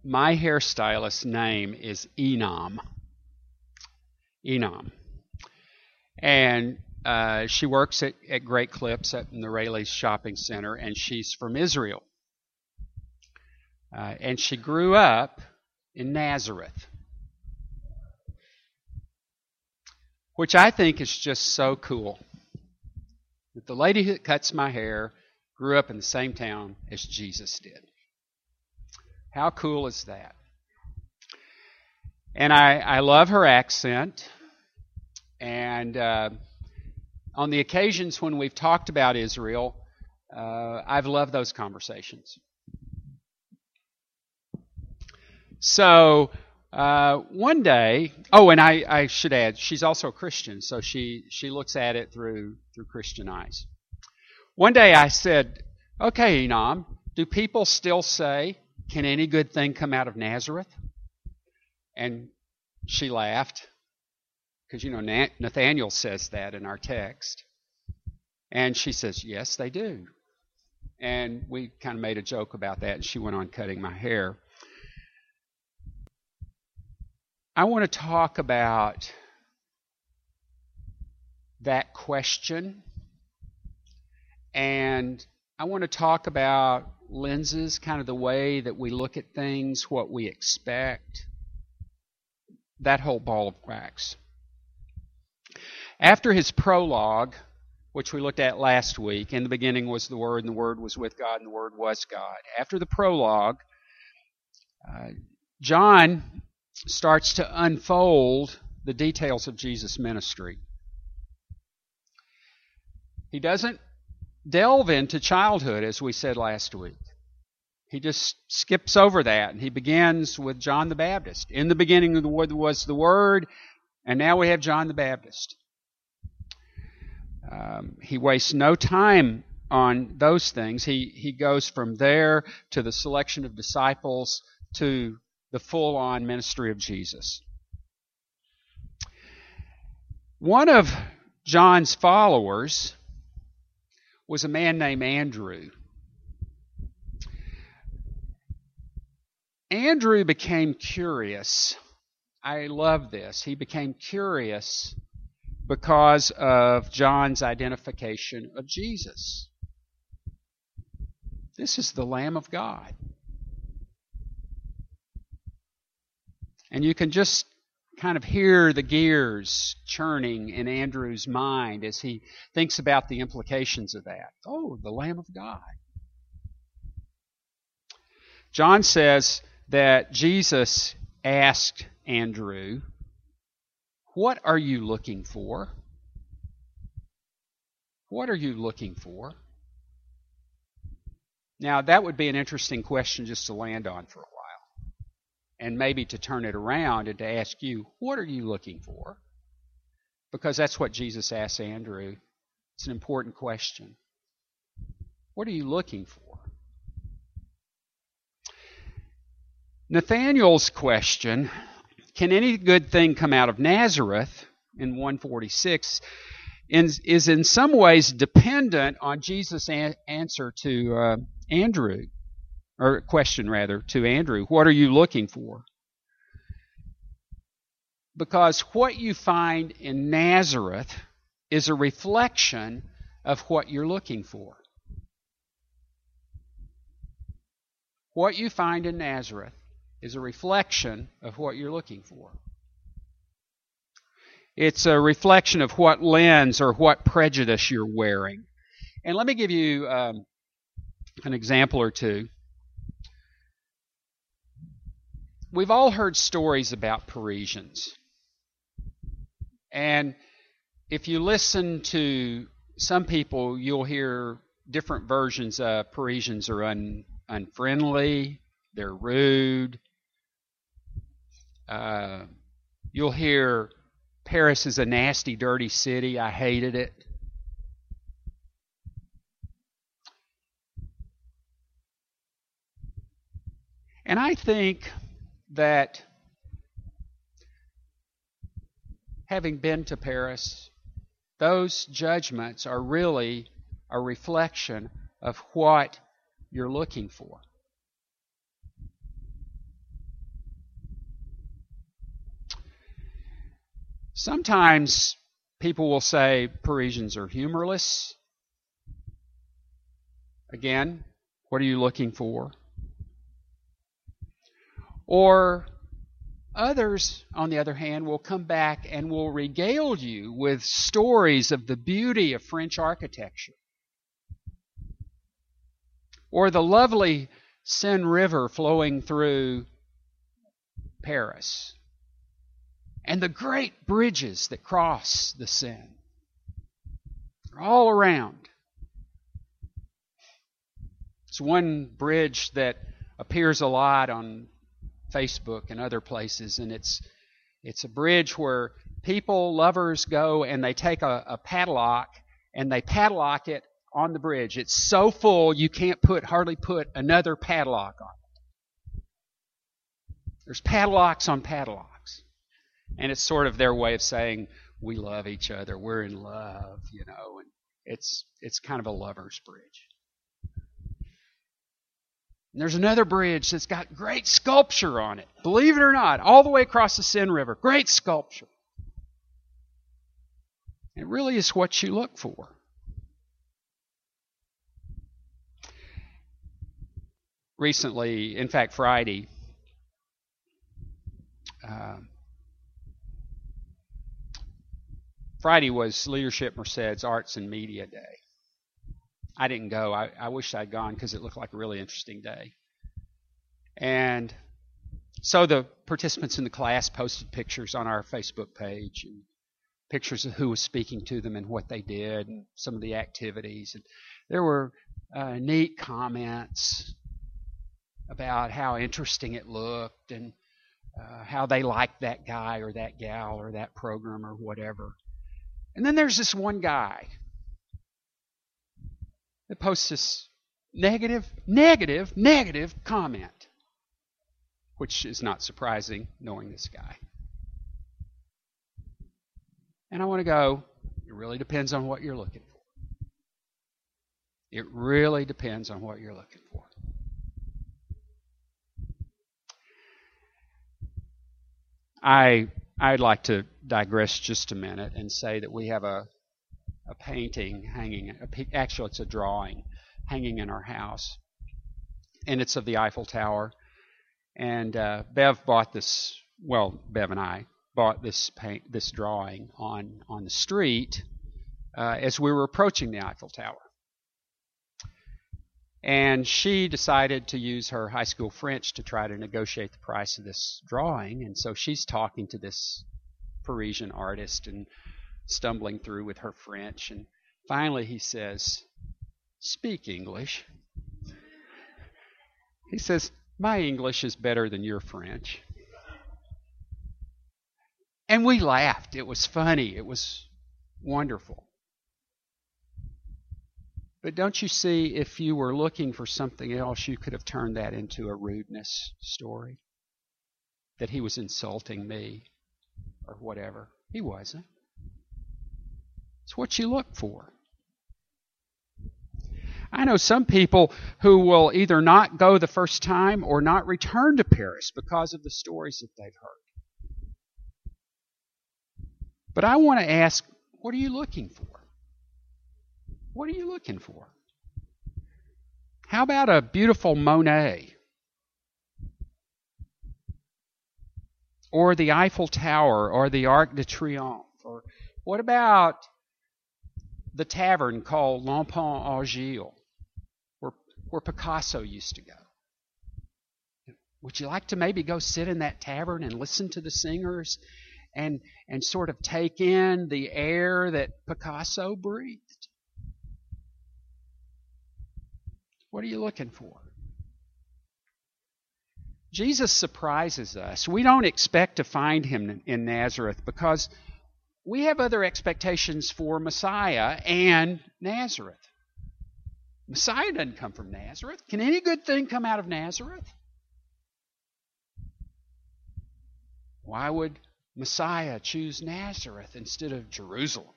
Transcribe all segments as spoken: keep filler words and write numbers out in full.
my hairstylist's name is Enam. Enam. And uh, she works at, at Great Clips at in the Rayleigh's Shopping Center, and she's from Israel. Uh, and she grew up in Nazareth, which I think is just so cool. That the lady that cuts my hair grew up in the same town as Jesus did. How cool is that? And I, I love her accent. And uh, on the occasions when we've talked about Israel, uh, I've loved those conversations. So uh, one day, oh, and I, I should add, she's also a Christian, so she, she looks at it through through Christian eyes. One day I said, okay, Enam, do people still say, can any good thing come out of Nazareth? And she laughed, because, you know, Nathaniel says that in our text. And she says, yes, they do. And we kind of made a joke about that, and she went on cutting my hair. I want to talk about that question, and I want to talk about lenses, kind of the way that we look at things, what we expect, that whole ball of wax. After his prologue, which we looked at last week, in the beginning was the Word, and the Word was with God, and the Word was God. After the prologue, uh, John starts to unfold the details of Jesus' ministry. He doesn't delve into childhood, as we said last week. He just skips over that, and he begins with John the Baptist. In the beginning of the Word was the Word, and now we have John the Baptist. Um, he wastes no time on those things. He, he goes from there to the selection of disciples to the full-on ministry of Jesus. One of John's followers was a man named Andrew. Andrew became curious. I love this. He became curious because of John's identification of Jesus. This is the Lamb of God. And you can just kind of hear the gears churning in Andrew's mind as he thinks about the implications of that. Oh, the Lamb of God. John says that Jesus asked Andrew, what are you looking for? What are you looking for? Now, that would be an interesting question just to land on for a while. And maybe to turn it around and to ask you, what are you looking for? Because that's what Jesus asked Andrew. It's an important question. What are you looking for? Nathanael's question, can any good thing come out of Nazareth, in one forty-six, is in some ways dependent on Jesus' answer to uh, Andrew. Or question, rather, to Andrew. What are you looking for? Because what you find in Nazareth is a reflection of what you're looking for. What you find in Nazareth is a reflection of what you're looking for. It's a reflection of what lens or what prejudice you're wearing. And let me give you um, an example or two. We've all heard stories about Parisians. And if you listen to some people, you'll hear different versions of Parisians are un, unfriendly, they're rude. Uh, you'll hear Paris is a nasty, dirty city. I hated it. And I think that having been to Paris, those judgments are really a reflection of what you're looking for. Sometimes people will say Parisians are humorless. Again, what are you looking for? Or others, on the other hand, will come back and will regale you with stories of the beauty of French architecture, or the lovely Seine River flowing through Paris, and the great bridges that cross the Seine. They're all around. It's one bridge that appears a lot on Facebook and other places, and it's it's a bridge where people, lovers, go and they take a, a padlock and they padlock it on the bridge. It's so full you can't put hardly put another padlock on it. There's padlocks on padlocks, and it's sort of their way of saying we love each other, we're in love, you know. And it's it's kind of a lover's bridge. And there's another bridge that's got great sculpture on it. Believe it or not, all the way across the Seine River. Great sculpture. It really is what you look for. Recently, in fact, Friday, uh, Friday was Leadership Merced's Arts and Media Day. I didn't go. I, I wish I'd gone because it looked like a really interesting day. And so the participants in the class posted pictures on our Facebook page, and pictures of who was speaking to them and what they did and some of the activities. And there were uh, neat comments about how interesting it looked and uh, how they liked that guy or that gal or that program or whatever. And then there's this one guy that posts this negative, negative, negative comment, which is not surprising knowing this guy. And I want to go, it really depends on what you're looking for. It really depends on what you're looking for. I, I'd like to digress just a minute and say that we have a a painting hanging, a, actually it's a drawing hanging in our house, and it's of the Eiffel Tower. And uh, Bev bought this, well, Bev and I bought this paint, this drawing on, on the street uh, as we were approaching the Eiffel Tower. And she decided to use her high school French to try to negotiate the price of this drawing, and so she's talking to this Parisian artist and stumbling through with her French, and finally he says, "Speak English." He says, "My English is better than your French." And we laughed. It was funny. It was wonderful. But don't you see, if you were looking for something else, you could have turned that into a rudeness story, that he was insulting me or whatever. He wasn't. It's what you look for. I know some people who will either not go the first time or not return to Paris because of the stories that they've heard. But I want to ask, what are you looking for? What are you looking for? How about a beautiful Monet? Or the Eiffel Tower, or the Arc de Triomphe? Or what about the tavern called L'Enfant Agile, where, where Picasso used to go? Would you like to maybe go sit in that tavern and listen to the singers and, and sort of take in the air that Picasso breathed? What are you looking for? Jesus surprises us. We don't expect to find him in Nazareth because we have other expectations for Messiah and Nazareth. Messiah doesn't come from Nazareth. Can any good thing come out of Nazareth? Why would Messiah choose Nazareth instead of Jerusalem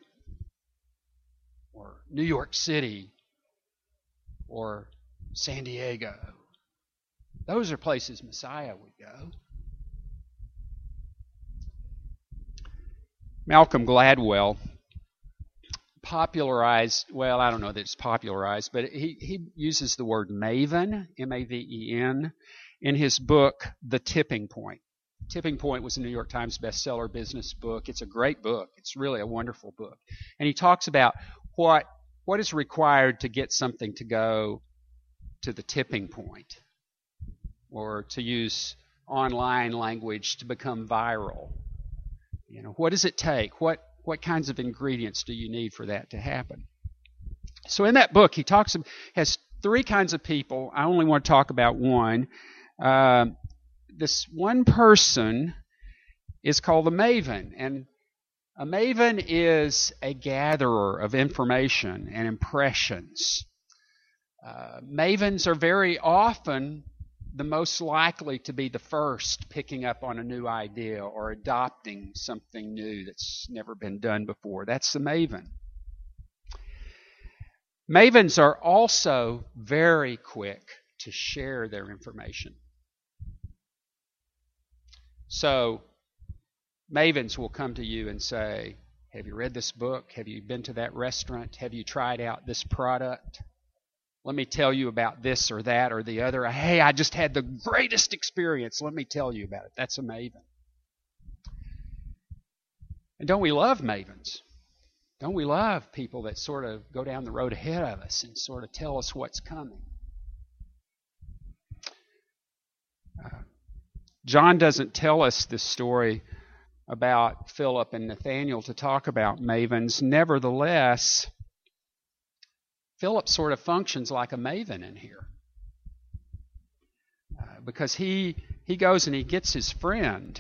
or New York City or San Diego? Those are places Messiah would go. Malcolm Gladwell popularized, well, I don't know that it's popularized, but he, he uses the word maven, M A V E N, in his book, The Tipping Point. Tipping Point was a New York Times bestseller business book. It's a great book. It's really a wonderful book. And he talks about what what is required to get something to go to the tipping point, or to use online language, to become viral. You know, what does it take? What what kinds of ingredients do you need for that to happen? So in that book, he talks has three kinds of people. I only want to talk about one. Uh, this one person is called a maven, and a maven is a gatherer of information and impressions. Uh, mavens are very often the most likely to be the first picking up on a new idea or adopting something new that's never been done before. That's the maven. Mavens are also very quick to share their information. So, mavens will come to you and say, have you read this book? Have you been to that restaurant? Have you tried out this product? Let me tell you about this or that or the other. Hey, I just had the greatest experience. Let me tell you about it. That's a maven. And don't we love mavens? Don't we love people that sort of go down the road ahead of us and sort of tell us what's coming? Uh, John doesn't tell us this story about Philip and Nathanael to talk about mavens. Nevertheless, Philip sort of functions like a maven in here. Uh, because he he goes and he gets his friend.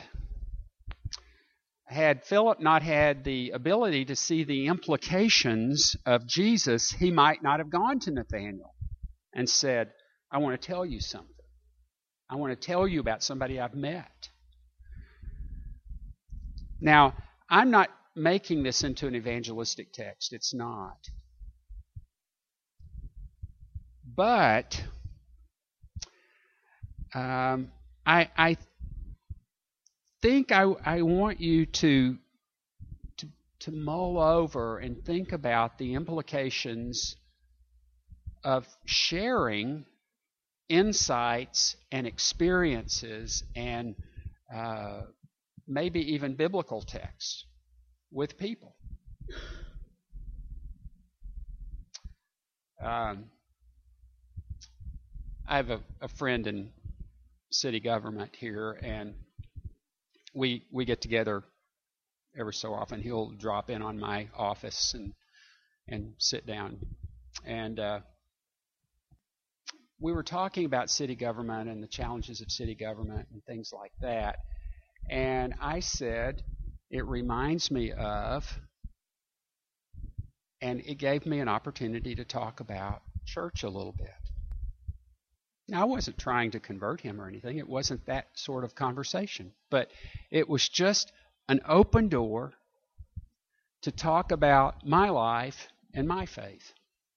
Had Philip not had the ability to see the implications of Jesus, he might not have gone to Nathanael and said, I want to tell you something. I want to tell you about somebody I've met. Now, I'm not making this into an evangelistic text. It's not. But um, I, I think I, I want you to, to to mull over and think about the implications of sharing insights and experiences and uh, maybe even biblical texts with people. Um, I have a, a friend in city government here, and we we get together every so often. He'll drop in on my office and and sit down. And uh, we were talking about city government and the challenges of city government and things like that. And I said, it reminds me of, and it gave me an opportunity to talk about church a little bit. Now, I wasn't trying to convert him or anything. It wasn't that sort of conversation. But it was just an open door to talk about my life and my faith.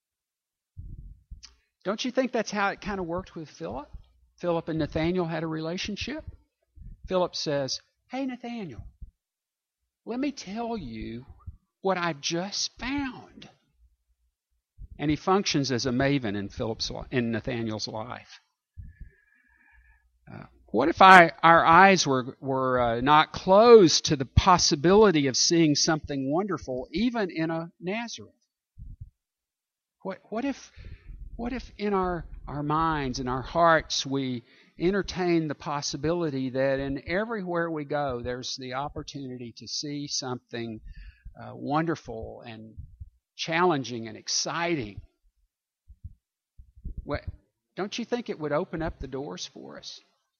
Don't you think that's how it kind of worked with Philip? Philip and Nathanael had a relationship. Philip says, hey, Nathanael, let me tell you what I've just found. And he functions as a maven in Philip's in Nathanael's life. Uh, what if I, our eyes were were uh, not closed to the possibility of seeing something wonderful, even in a Nazareth? What what if what if in our our minds and our hearts we entertain the possibility that in everywhere we go, there's the opportunity to see something uh, wonderful and challenging and exciting? What, don't you think it would open up the doors for us?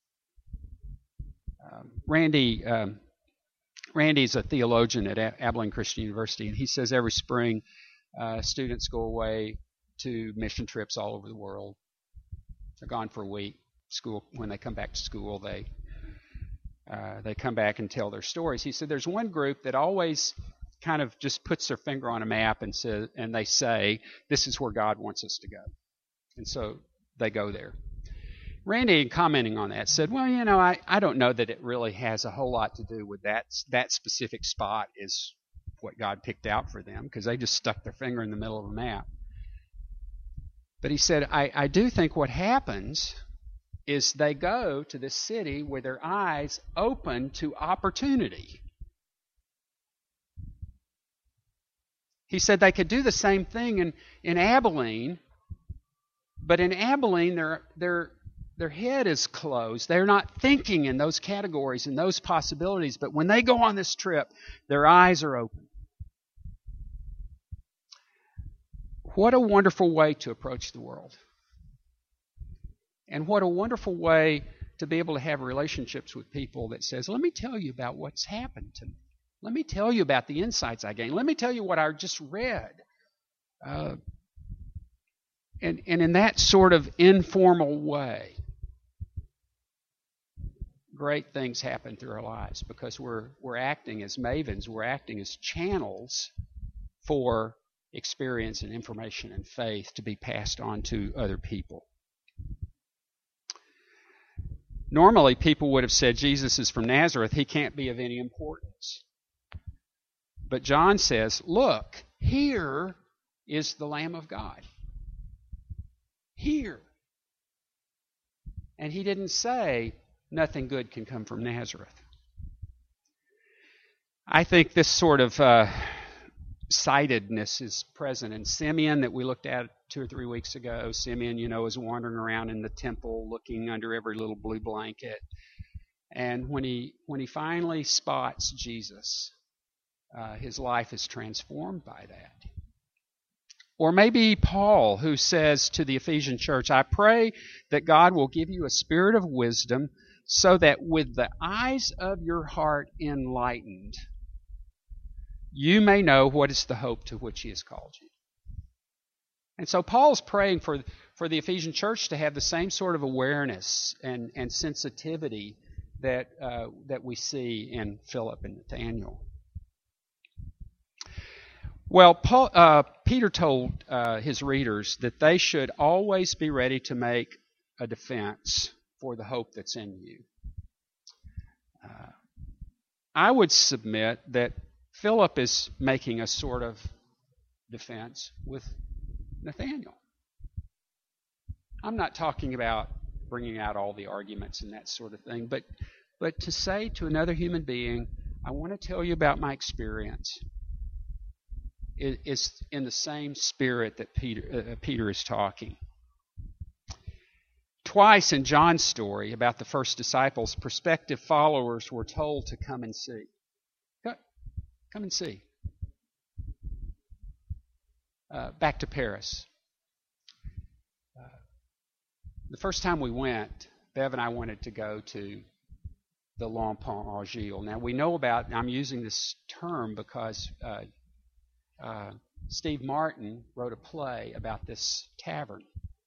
Um, Randy, um, Randy's a theologian at a- Abilene Christian University, and he says every spring uh, students go away to mission trips all over the world. They're gone for a week. School, when they come back to school, they uh, they come back and tell their stories. He said there's one group that always kind of just puts their finger on a map and says, and they say, this is where God wants us to go. And so they go there. Randy, in commenting on that, said, well, you know, I, I don't know that it really has a whole lot to do with that. That specific spot is what God picked out for them because they just stuck their finger in the middle of a map. But he said, I, I do think what happens is they go to this city with their eyes open to opportunity. He said they could do the same thing in, in Abilene, but in Abilene their their their head is closed. They're not thinking in those categories and those possibilities. But when they go on this trip, their eyes are open. What a wonderful way to approach the world. And what a wonderful way to be able to have relationships with people that says, let me tell you about what's happened to me. Let me tell you about the insights I gained. Let me tell you what I just read. Uh, and, and in that sort of informal way, great things happen through our lives because we're we're acting as mavens, we're acting as channels for experience and information and faith to be passed on to other people. Normally, people would have said Jesus is from Nazareth, he can't be of any importance. But John says, look, here is the Lamb of God. Here. And he didn't say, nothing good can come from Nazareth. I think this sort of uh, sightedness is present in Simeon that we looked at two or three weeks ago. Simeon, you know, is wandering around in the temple looking under every little blue blanket. And when he when he finally spots Jesus, uh, his life is transformed by that. Or maybe Paul, who says to the Ephesian church, I pray that God will give you a spirit of wisdom so that with the eyes of your heart enlightened, you may know what is the hope to which he has called you. And so Paul's praying for, for the Ephesian church to have the same sort of awareness and, and sensitivity that, uh, that we see in Philip and Nathaniel. Well, Paul, uh, Peter told uh, his readers that they should always be ready to make a defense for the hope that's in you. Uh, I would submit that Philip is making a sort of defense with Nathaniel. I'm not talking about bringing out all the arguments and that sort of thing, but but to say to another human being, I want to tell you about my experience, is in the same spirit that Peter, uh, Peter is talking. Twice in John's story about the first disciples, prospective followers were told to come and see. Come and see. Uh, back to Paris. Uh, the first time we went, Bev and I wanted to go to the L'Enfant Agile. Now we know about, I'm using this term because uh, uh, Steve Martin wrote a play about this tavern.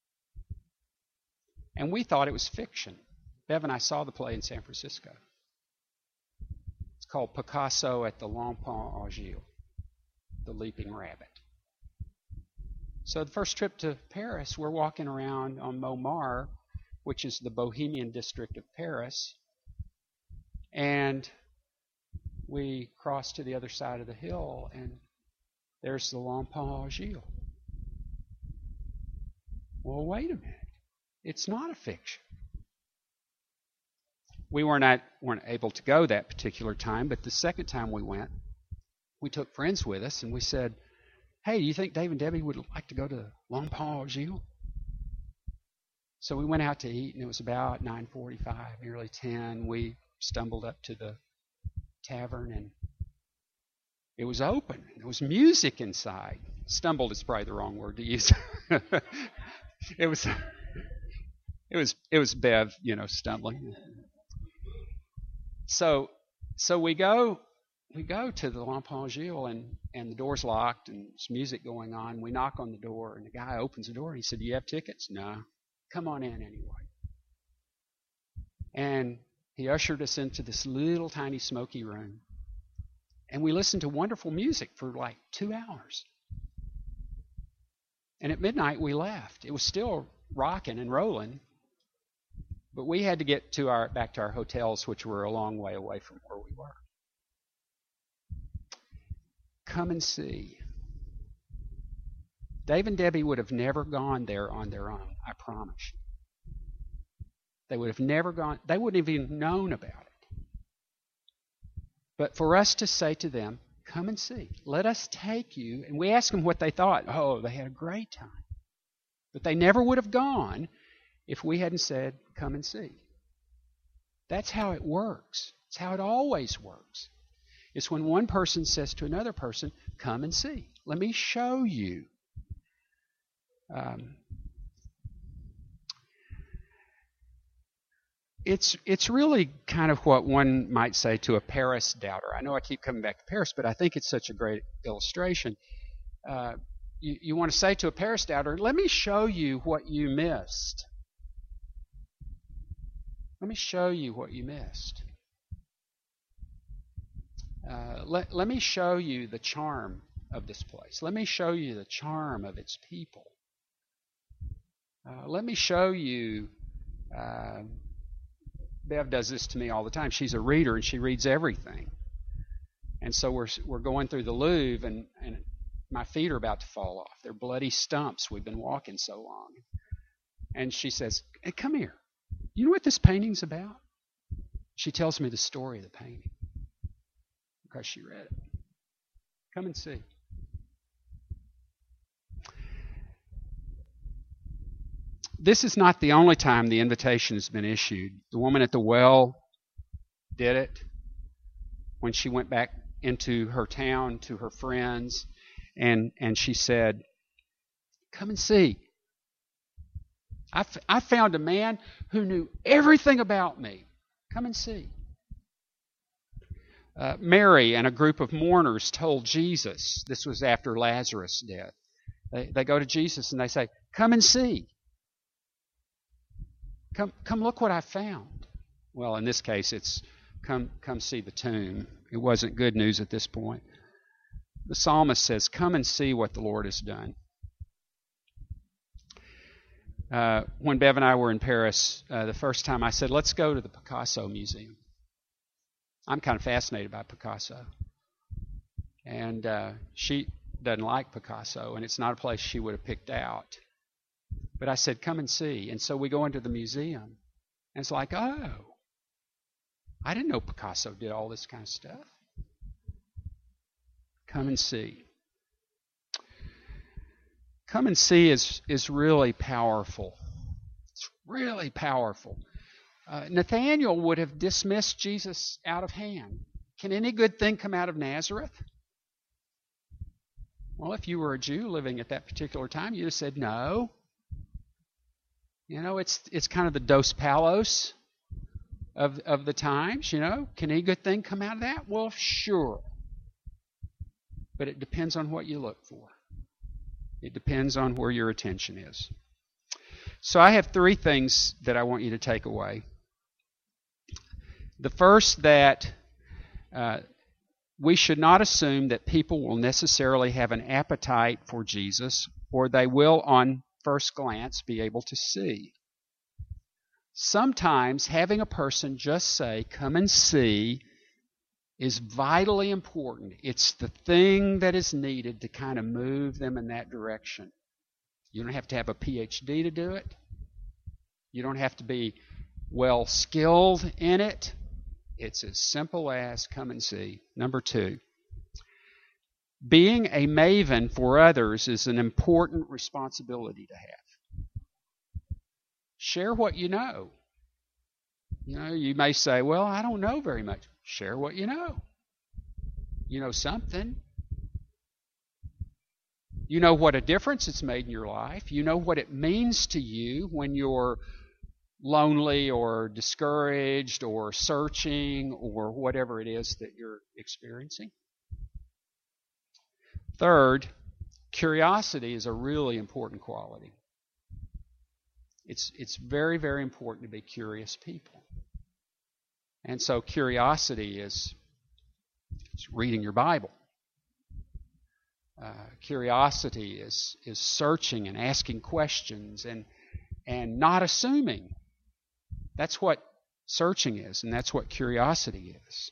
And we thought it was fiction. Bev and I saw the play in San Francisco. It's called Picasso at the L'Enfant Agile, the Leaping Rabbit. So the first trip to Paris, we're walking around on Montmartre, which is the Bohemian district of Paris, and we cross to the other side of the hill, and there's the L'Enfant Agile. Well, wait a minute. It's not a fiction. We were not, weren't able to go that particular time, but the second time we went, we took friends with us, and we said, hey, do you think Dave and Debbie would like to go to L'Enfant Agile? So we went out to eat, and it was about nine forty-five, nearly ten. We stumbled up to the tavern, and it was open. There was music inside. Stumbled is probably the wrong word to use. it was... It was it was Bev, you know, stumbling. So so we go we go to the L'Enfant Agile, and, and the door's locked and there's music going on. We knock on the door, and the guy opens the door and he said, do you have tickets? No. Come on in anyway. And he ushered us into this little tiny smoky room. And we listened to wonderful music for like two hours. And at midnight we left. It was still rocking and rolling. But we had to get to our back to our hotels, which were a long way away from where we were. Come and see. Dave and Debbie would have never gone there on their own, I promise you. They would have never gone, they wouldn't have even known about it. But for us to say to them, come and see. Let us take you. And we asked them what they thought. Oh, they had a great time. But they never would have gone if we hadn't said, come and see. That's how it works. It's how it always works. It's when one person says to another person, come and see. Let me show you. Um, it's it's really kind of what one might say to a Paris doubter. I know I keep coming back to Paris, but I think it's such a great illustration. Uh, you, you want to say to a Paris doubter, let me show you what you missed. Let me show you what you missed. Uh, let, let me show you the charm of this place. Let me show you the charm of its people. Uh, let me show you, uh, Bev does this to me all the time. She's a reader and she reads everything. And so we're we're going through the Louvre and, and my feet are about to fall off. They're bloody stumps. We've been walking so long. And she says, hey, come here. You know what this painting's about? She tells me the story of the painting because she read it. Come and see. This is not the only time the invitation has been issued. The woman at the well did it when she went back into her town to her friends, and, and she said, come and see. I, f- I found a man who knew everything about me. Come and see. Uh, Mary and a group of mourners told Jesus, this was after Lazarus' death. They, they go to Jesus and they say, come and see. Come, come look what I found. Well, in this case, it's come, come see the tomb. It wasn't good news at this point. The psalmist says, come and see what the Lord has done. Uh, when Bev and I were in Paris, uh, the first time I said, let's go to the Picasso Museum. I'm kind of fascinated by Picasso. And uh, she doesn't like Picasso, and it's not a place she would have picked out. But I said, come and see. And so we go into the museum. And it's like, oh, I didn't know Picasso did all this kind of stuff. Come and see. Come and see is, is really powerful. It's really powerful. Uh, Nathanael would have dismissed Jesus out of hand. Can any good thing come out of Nazareth? Well, if you were a Jew living at that particular time, you'd have said no. You know, it's it's kind of the Dos Palos of of the times, you know. Can any good thing come out of that? Well, sure. But it depends on what you look for. It depends on where your attention is. So I have three things that I want you to take away. The first, that uh, we should not assume that people will necessarily have an appetite for Jesus, or they will on first glance be able to see. Sometimes having a person just say, come and see, is vitally important. It's the thing that is needed to kind of move them in that direction. You don't have to have a P H D to do it. You don't have to be well skilled in it. It's as simple as come and see. Number two, being a maven for others is an important responsibility to have. Share what you know. You know, you may say, well, I don't know very much. Share what you know. You know something. You know what a difference it's made in your life. You know what it means to you when you're lonely or discouraged or searching or whatever it is that you're experiencing. Third, curiosity is a really important quality. It's, it's very, very important to be curious people. And so curiosity is, is reading your Bible. Uh, curiosity is, is searching and asking questions and, and not assuming That's what searching is, and that's what curiosity is.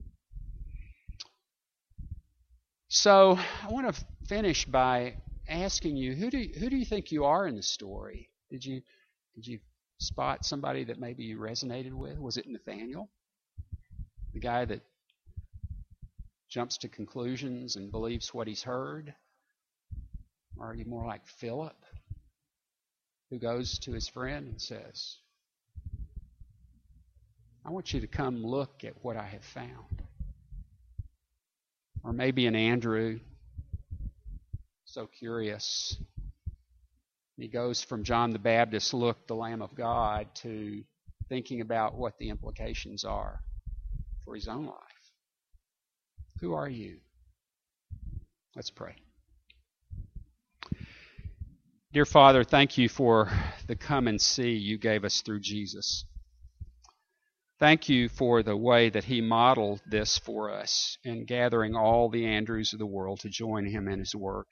So I want to finish by asking you, who do you, who do you think you are in the story? Did you did you spot somebody that maybe you resonated with? Was it Nathaniel, the guy that jumps to conclusions and believes what he's heard? Or are you more like Philip, who goes to his friend and says, I want you to come look at what I have found? Or maybe an Andrew, so curious. He goes from John the Baptist, look, the Lamb of God, to thinking about what the implications are for his own life. Who are you? Let's pray. Dear Father, thank you for the come and see you gave us through Jesus. Thank you for the way that he modeled this for us in gathering all the Andrews of the world to join him in his work.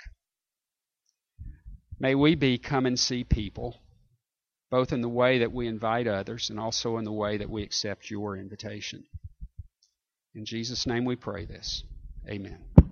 May we be come and see people, both in the way that we invite others and also in the way that we accept your invitation. In Jesus' name we pray this. Amen.